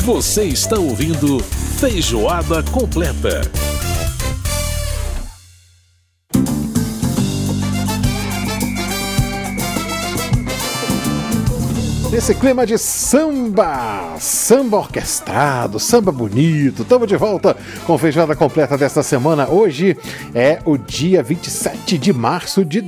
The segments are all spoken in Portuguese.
Você está ouvindo Feijoada Completa. Esse clima de samba orquestrado, samba bonito. Estamos de volta com Feijoada Completa desta semana. Hoje é o dia 27 de março de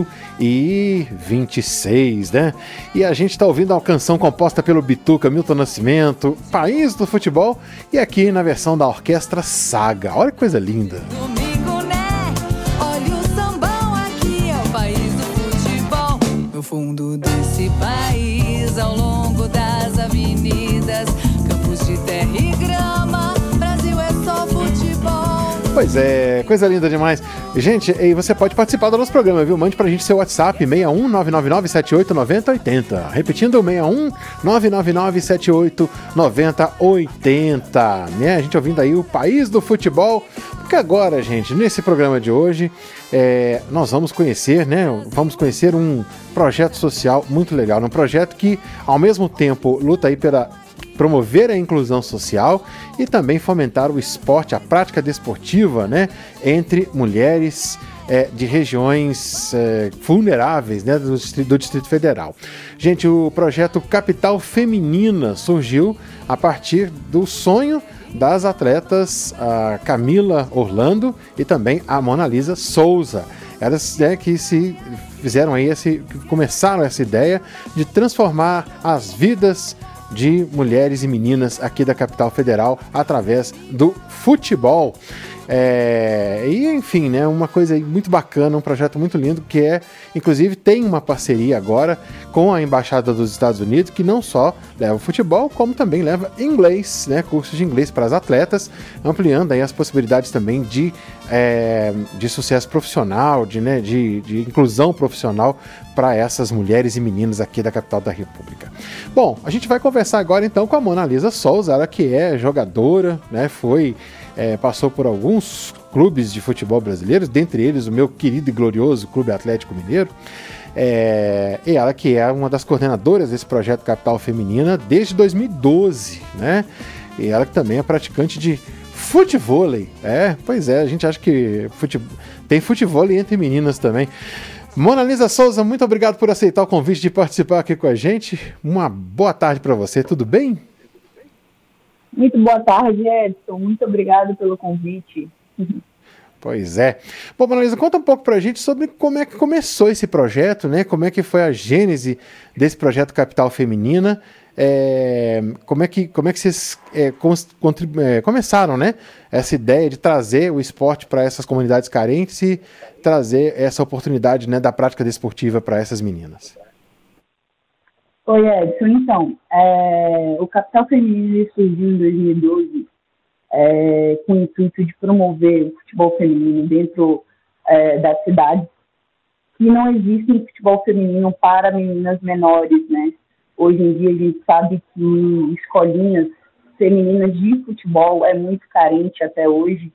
2026, né? E a gente está ouvindo uma canção composta pelo Bituca, Milton Nascimento, País do Futebol, e aqui na versão da Orquestra Saga. Olha que coisa linda. Domingo, né? Olha o sambão, aqui é o país do futebol. No fundo desse país, ao longo das avenidas, campos de terra e grama, Brasil é só futebol. Pois é, coisa linda demais. Gente, e você pode participar do nosso programa, viu? Mande pra gente seu WhatsApp, 61 999 78 90 80. Repetindo, 61 999 78 90 80. Né? A gente ouvindo aí o País do Futebol. Porque agora, gente, nesse programa de hoje, nós vamos conhecer, né? Vamos conhecer um projeto social muito legal. Um projeto que, ao mesmo tempo, luta aí para promover a inclusão social e também fomentar o esporte, a prática desportiva, né, entre mulheres de regiões vulneráveis, né, do Distrito Federal. Gente, o projeto Capital Feminina surgiu a partir do sonho das atletas a Camila Orlando e também a Mona Lisa Souza. Elas que se fizeram aí começaram essa ideia de transformar as vidas de mulheres e meninas aqui da capital federal através do futebol. E enfim, né, uma coisa aí muito bacana, um projeto muito lindo que inclusive tem uma parceria agora com a Embaixada dos Estados Unidos, que não só leva futebol, como também leva inglês, né, cursos de inglês para as atletas, ampliando aí as possibilidades também de sucesso profissional, de inclusão profissional para essas mulheres e meninas aqui da capital da República. Bom, a gente vai conversar agora então com a Mona Lisa Souza, ela que é jogadora, né, passou por alguns clubes de futebol brasileiros, dentre eles o meu querido e glorioso Clube Atlético Mineiro, e ela que é uma das coordenadoras desse projeto Capital Feminina desde 2012, né? E ela que também é praticante de futevôlei. Pois é, a gente acha que tem futevôlei entre meninas também. Mona Lisa Souza, muito obrigado por aceitar o convite de participar aqui com a gente. Uma boa tarde para você, tudo bem? Muito boa tarde, Edson. Muito obrigado pelo convite. Pois é. Bom, Mona Lisa, conta um pouco pra gente sobre como é que começou esse projeto, né? Como é que foi a gênese desse projeto Capital Feminina? Como é que vocês começaram, né? Essa ideia de trazer o esporte para essas comunidades carentes e trazer essa oportunidade, né, da prática desportiva para essas meninas. Oi, Edson. Então, o Capital Feminino surgiu em 2012 com o intuito de promover o futebol feminino dentro das cidades, que não existe um futebol feminino para meninas menores, né? Hoje em dia a gente sabe que escolinhas femininas de futebol é muito carente até hoje,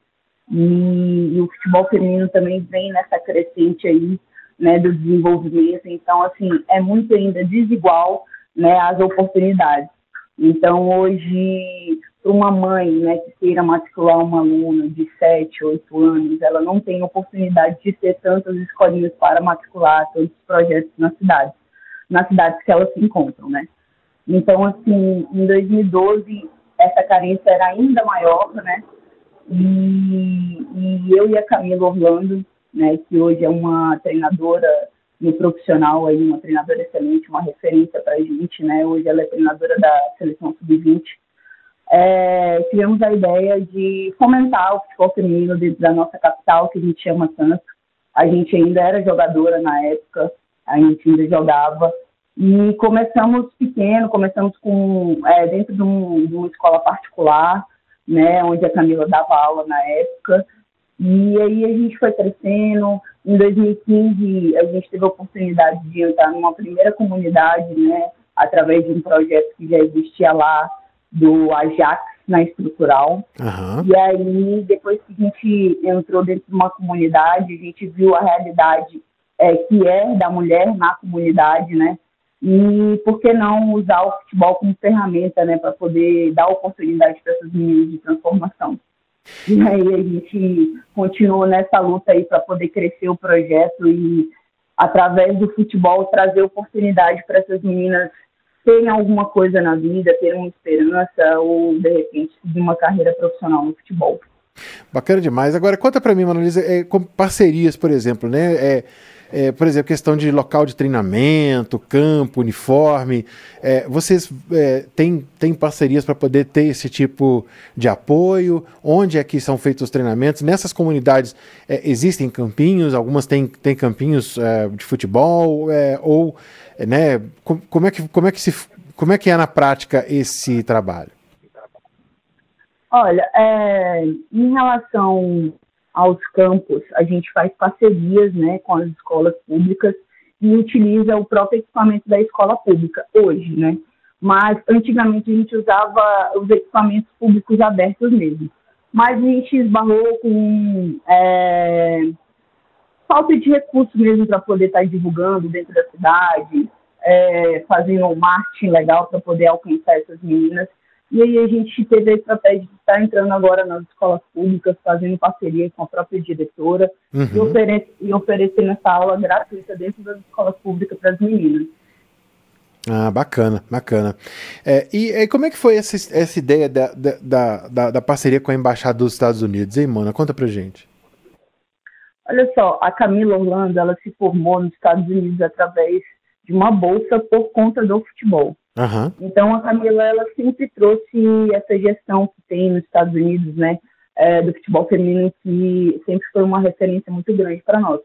e o futebol feminino também vem nessa crescente aí, né, do desenvolvimento. Então, assim, é muito ainda desigual, né, as oportunidades. Então, hoje, para uma mãe, né, que queira matricular uma aluna de 7, 8 anos, ela não tem oportunidade de ter tantas escolinhas para matricular todos os projetos nas cidades que elas se encontram, né. Então, assim, em 2012, essa carência era ainda maior, né, e eu e a Camila Orlando, né, que hoje é uma treinadora no profissional, aí, uma treinadora excelente, uma referência para a gente, né, hoje ela é treinadora da Seleção Sub-20, tivemos a ideia de fomentar o futebol feminino dentro da nossa capital, que a gente chama tanto. A gente ainda era jogadora na época, a gente ainda jogava, e começamos pequeno, começamos dentro de uma escola particular, né, onde a Camila dava aula na época, e aí a gente foi crescendo. Em 2015, a gente teve a oportunidade de entrar numa primeira comunidade, né, através de um projeto que já existia lá, do Ajax, na Estrutural. Uhum. E aí, depois que a gente entrou dentro de uma comunidade, a gente viu a realidade que é da mulher na comunidade, né, E por que não usar o futebol como ferramenta, né, para poder dar oportunidade para essas meninas de transformação. E aí a gente continuou nessa luta aí para poder crescer o projeto e, através do futebol, trazer oportunidade para essas meninas terem alguma coisa na vida, terem uma esperança ou, de repente, de uma carreira profissional no futebol. Bacana demais. Agora, conta para mim, Mona Lisa, com parcerias, por exemplo, né? Por exemplo, questão de local de treinamento, campo, uniforme. Vocês têm parcerias para poder ter esse tipo de apoio? Onde é que são feitos os treinamentos? Nessas comunidades existem campinhos? Algumas têm campinhos de futebol? Né? Como é que é na prática esse trabalho? Olha, em relação aos campos, a gente faz parcerias, né, com as escolas públicas e utiliza o próprio equipamento da escola pública hoje, né? Mas antigamente a gente usava os equipamentos públicos abertos mesmo. Mas a gente esbarrou com falta de recursos mesmo para poder estar divulgando dentro da cidade, fazendo um marketing legal para poder alcançar essas meninas. E aí a gente teve a estratégia de estar entrando agora nas escolas públicas, fazendo parceria com a própria diretora e oferecendo essa aula gratuita dentro das escolas públicas para as meninas. Ah, bacana, bacana. E como é que foi essa ideia da parceria com a Embaixada dos Estados Unidos, hein, Mona? Conta pra gente. Olha só, a Camila Orlando, ela se formou nos Estados Unidos através de uma bolsa por conta do futebol. Uhum. Então, a Camila, ela sempre trouxe essa gestão que tem nos Estados Unidos, né, do futebol feminino, que sempre foi uma referência muito grande para nós.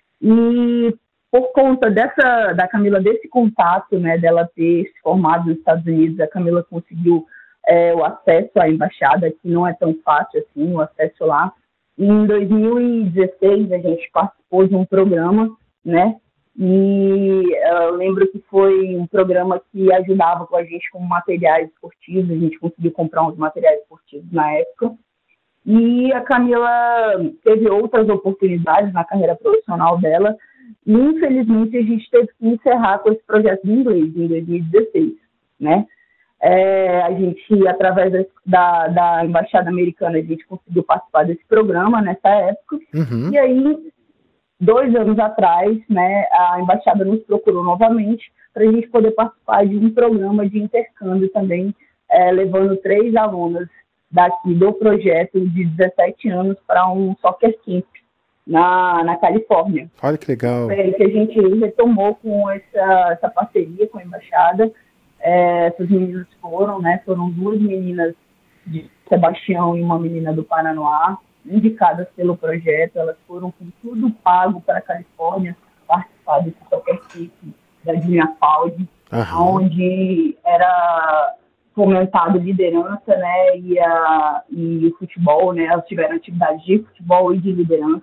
E por conta da Camila, desse contato, né, dela ter se formado nos Estados Unidos, a Camila conseguiu o acesso à embaixada, que não é tão fácil assim, o acesso lá. E em 2016, a gente participou de um programa, né, e eu lembro que foi um programa que ajudava com a gente com materiais esportivos, a gente conseguiu comprar uns materiais esportivos na época. E a Camila teve outras oportunidades na carreira profissional dela, e infelizmente a gente teve que encerrar com esse projeto de inglês em 2016, né? A gente, através da Embaixada Americana, a gente conseguiu participar desse programa nessa época. Uhum. E aí, 2 anos atrás, né, a Embaixada nos procurou novamente para a gente poder participar de um programa de intercâmbio também, levando 3 alunas daqui do projeto de 17 anos para um soccer camp na Califórnia. Olha que legal. Que a gente retomou com essa parceria com a Embaixada. Essas meninas foram 2 meninas de Sebastião e uma menina do Paranoá, indicadas pelo projeto. Elas foram com tudo pago para a Califórnia participar desse soccer camp da Junior Paudi, onde era fomentado liderança, né, e o futebol, né, elas tiveram atividades de futebol e de liderança.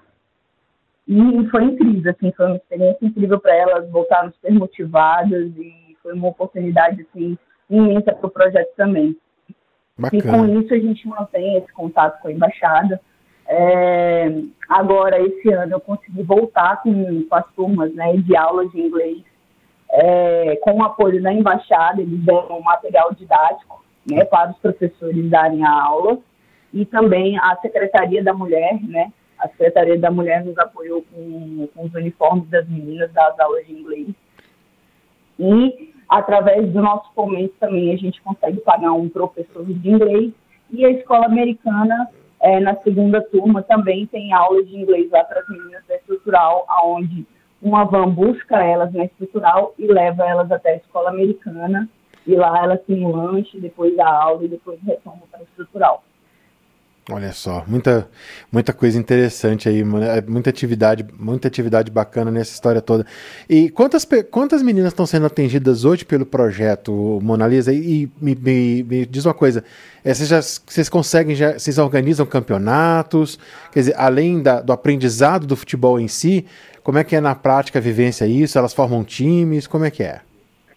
E foi incrível, assim, foi uma experiência incrível para elas, voltaram super motivadas e foi uma oportunidade, assim, imensa para o projeto também. Bacana. E com isso a gente mantém esse contato com a Embaixada. Agora, esse ano, eu consegui voltar com as turmas, né, de aulas de inglês, com o apoio da Embaixada. Eles deram material didático, né, para os professores darem a aula, e também a Secretaria da Mulher, né, a Secretaria da Mulher nos apoiou com os uniformes das meninas das aulas de inglês. E, através do nosso fomento também, a gente consegue pagar um professor de inglês. E a Escola Americana, na segunda turma, também tem aulas de inglês lá para as meninas da Estrutural, onde uma van busca elas na Estrutural e leva elas até a Escola Americana. E lá elas têm um lanche, depois a aula e depois retornam para a Estrutural. Olha só, muita coisa interessante aí, muita atividade bacana nessa história toda. E quantas meninas estão sendo atendidas hoje pelo projeto, Mona Lisa? E me diz uma coisa, vocês organizam campeonatos? Quer dizer, além do aprendizado do futebol em si, como é que é na prática a vivência isso? Elas formam times? Como é que é?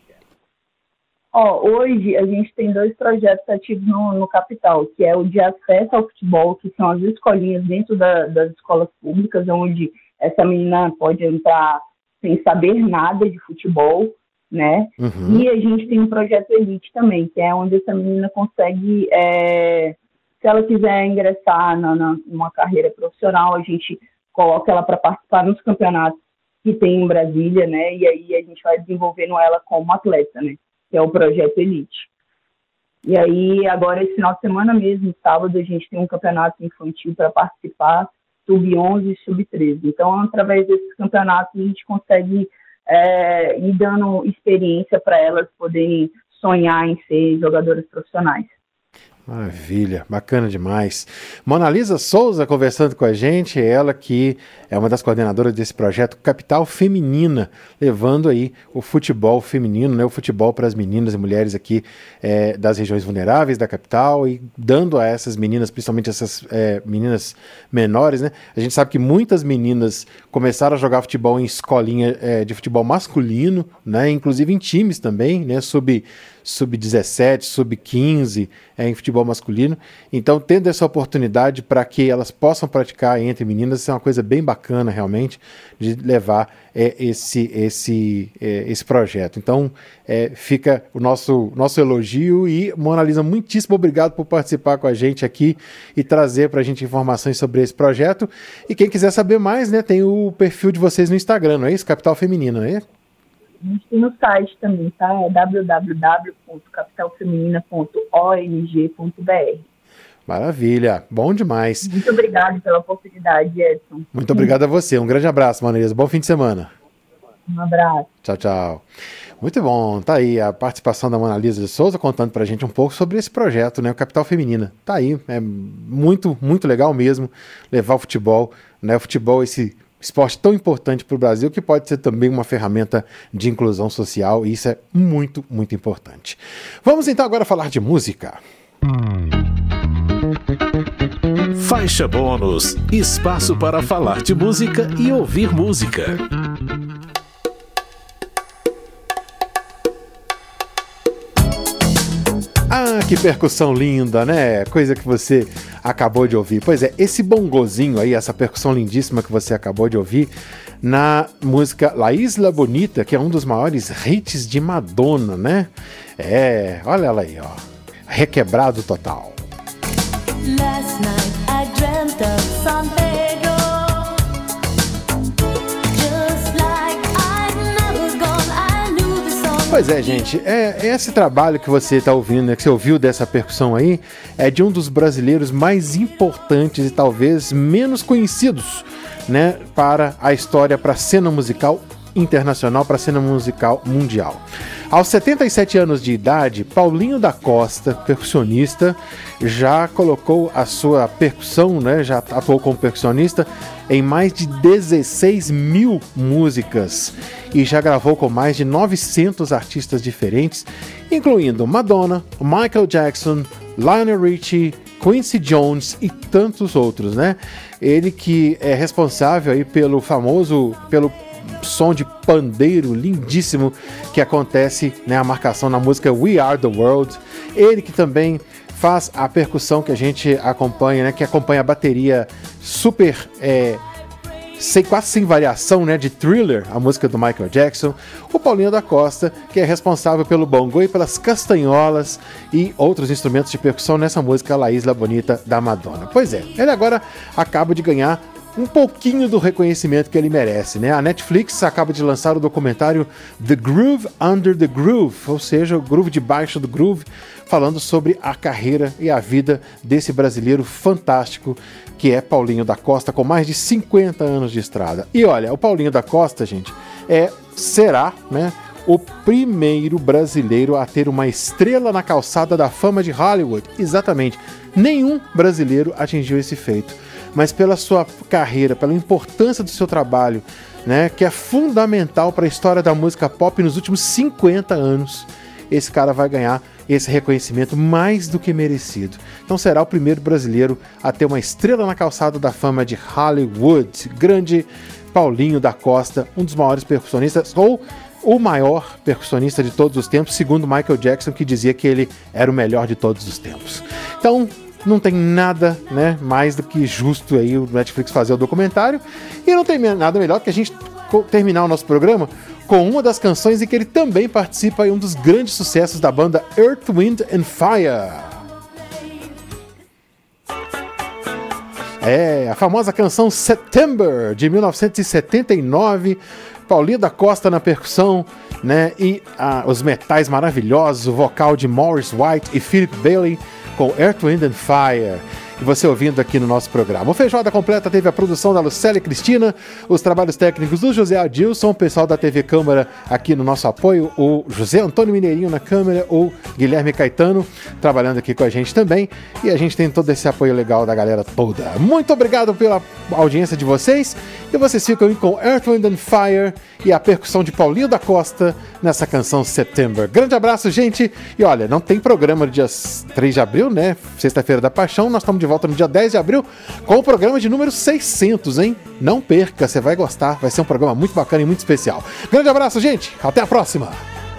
Hoje a gente tem 2 projetos ativos no Capital, que é o de acesso ao futebol, que são as escolinhas dentro das escolas públicas, onde essa menina pode entrar sem saber nada de futebol, né? Uhum. E a gente tem um projeto Elite também, que é onde essa menina consegue, se ela quiser ingressar numa carreira profissional, a gente coloca ela para participar nos campeonatos que tem em Brasília, né? E aí a gente vai desenvolvendo ela como atleta, né? Que é o projeto Elite. E aí, agora, esse final de semana mesmo, sábado, a gente tem um campeonato infantil para participar, sub-11 e sub-13. Então, através desses campeonatos, a gente consegue ir dando experiência para elas poderem sonhar em ser jogadoras profissionais. Maravilha, bacana demais. Mona Lisa Souza conversando com a gente, ela que é uma das coordenadoras desse projeto Capital Feminina, levando aí o futebol feminino, né, o futebol para as meninas e mulheres aqui das regiões vulneráveis da capital e dando a essas meninas, principalmente essas meninas menores, né? A gente sabe que muitas meninas começaram a jogar futebol em escolinha de futebol masculino, né, inclusive em times também, né, sub-17, sub-15 em futebol masculino. Então, tendo essa oportunidade para que elas possam praticar entre meninas, isso é uma coisa bem bacana, realmente, de levar esse projeto. Então, fica o nosso elogio e, Mona Lisa, muitíssimo obrigado por participar com a gente aqui e trazer para a gente informações sobre esse projeto. E quem quiser saber mais, né, tem o perfil de vocês no Instagram, não é isso? Capital Feminina, não é? A gente tem no site também, tá? É www.capitalfeminina.org.br. Maravilha, bom demais. Muito obrigado pela oportunidade, Edson. Muito obrigado a você, um grande abraço, Mona Lisa, bom fim de semana. Um abraço. Tchau, tchau. Muito bom, tá aí a participação da Mona Lisa de Souza contando pra gente um pouco sobre esse projeto, né, o Capital Feminina. Tá aí, é muito, muito legal mesmo levar o futebol, né, o futebol, esse esporte tão importante para o Brasil, que pode ser também uma ferramenta de inclusão social, e isso é muito, muito importante. Vamos então agora falar de música. Faixa bônus, espaço para falar de música e ouvir música. Ah, que percussão linda, né? Coisa que você acabou de ouvir. Pois é, esse bongozinho aí, essa percussão lindíssima que você acabou de ouvir na música La Isla Bonita, que é um dos maiores hits de Madonna, né? Olha ela aí, ó. Requebrado total. Last night I dreamt of San Pedro. Pois é, gente, esse trabalho que você está ouvindo, né, que você ouviu dessa percussão aí, é de um dos brasileiros mais importantes e talvez menos conhecidos, né, para a história, para a cena musical internacional, para a cena musical mundial. Aos 77 anos de idade, Paulinho da Costa, percussionista, já colocou a sua percussão, né, já atuou como percussionista em mais de 16 mil músicas e já gravou com mais de 900 artistas diferentes, incluindo Madonna, Michael Jackson, Lionel Richie, Quincy Jones e tantos outros, né? Ele que é responsável aí pelo som de pandeiro lindíssimo que acontece, né, a marcação na música We Are The World. Ele que também faz a percussão que a gente acompanha, né, que acompanha a bateria super, quase sem variação, né, de Thriller, a música do Michael Jackson. O Paulinho da Costa, que é responsável pelo bongo e pelas castanholas e outros instrumentos de percussão nessa música La Isla Bonita da Madonna. Pois é, ele agora acaba de ganhar um pouquinho do reconhecimento que ele merece, né? A Netflix acaba de lançar o documentário The Groove Under the Groove, ou seja, o groove debaixo do groove, falando sobre a carreira e a vida desse brasileiro fantástico que é Paulinho da Costa, com mais de 50 anos de estrada. E olha, o Paulinho da Costa, gente, será, né, o primeiro brasileiro a ter uma estrela na calçada da fama de Hollywood. Exatamente. Nenhum brasileiro atingiu esse feito. Mas pela sua carreira, pela importância do seu trabalho, né, que é fundamental para a história da música pop nos últimos 50 anos, esse cara vai ganhar esse reconhecimento mais do que merecido. Então será o primeiro brasileiro a ter uma estrela na calçada da fama de Hollywood. Grande Paulinho da Costa, um dos maiores percussionistas, ou o maior percussionista de todos os tempos, segundo Michael Jackson, que dizia que ele era o melhor de todos os tempos. Então, não tem nada, né, mais do que justo aí o Netflix fazer o documentário, e não tem nada melhor que a gente terminar o nosso programa com uma das canções em que ele também participa em um dos grandes sucessos da banda Earth, Wind and Fire. A famosa canção September, de 1979, Paulinho da Costa na percussão, né? E os metais maravilhosos, o vocal de Maurice White e Philip Bailey com Earth, Wind and Fire. E você ouvindo aqui no nosso programa. O Feijoada Completa teve a produção da Lucélia Cristina, os trabalhos técnicos do José Adilson, o pessoal da TV Câmara aqui no nosso apoio, o José Antônio Mineirinho na câmera, o Guilherme Caetano trabalhando aqui com a gente também, e a gente tem todo esse apoio legal da galera toda. Muito obrigado pela audiência de vocês, e vocês ficam aí com Earth, Wind and Fire e a percussão de Paulinho da Costa nessa canção September. Grande abraço, gente, e olha, não tem programa no dia 3 de abril, né, Sexta-feira da Paixão, nós estamos de volta no dia 10 de abril com o programa de número 600, hein? Não perca, você vai gostar, vai ser um programa muito bacana e muito especial. Grande abraço, gente, até a próxima!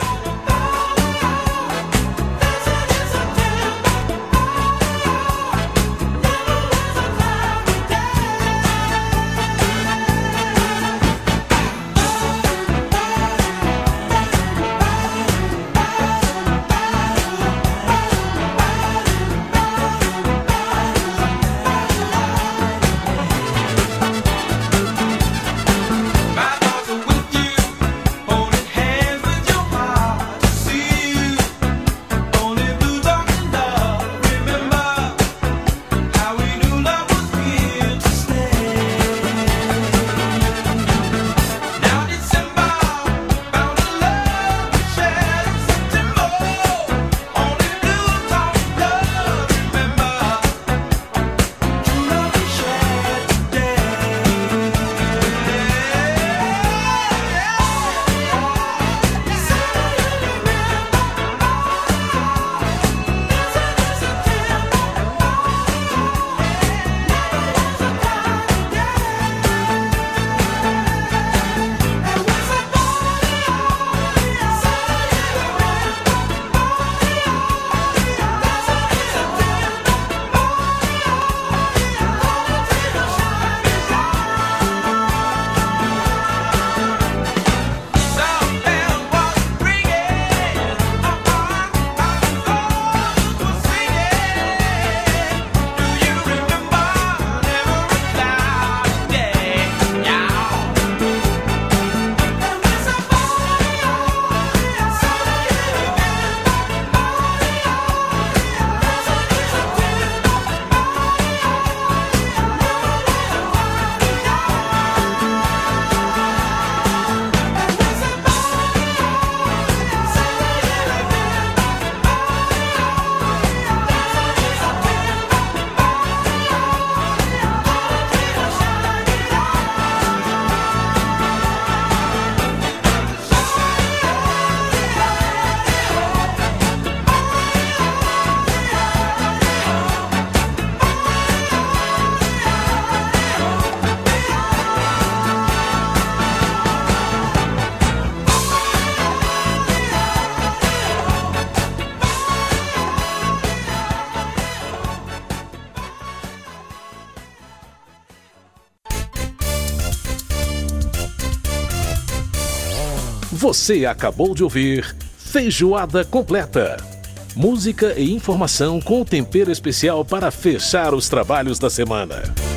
Você acabou de ouvir Feijoada Completa. Música e informação com tempero especial para fechar os trabalhos da semana.